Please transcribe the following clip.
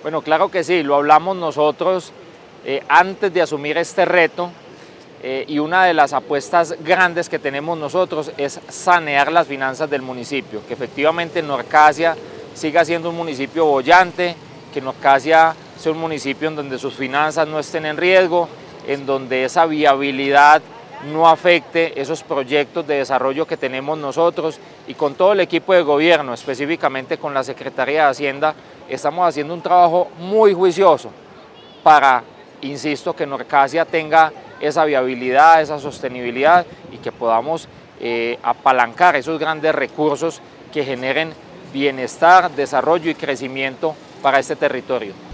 Bueno, claro que sí, lo hablamos nosotros antes de asumir este reto y una de las apuestas grandes que tenemos nosotros es sanear las finanzas del municipio, que efectivamente Norcasia siga siendo un municipio boyante, que Norcasia sea un municipio en donde sus finanzas no estén en riesgo, en donde esa viabilidad no afecte esos proyectos de desarrollo que tenemos nosotros, y con todo el equipo de gobierno, específicamente con la Secretaría de Hacienda, estamos haciendo un trabajo muy juicioso para, insisto, que Norcasia tenga esa viabilidad, esa sostenibilidad y que podamos apalancar esos grandes recursos que generen bienestar, desarrollo y crecimiento para este territorio.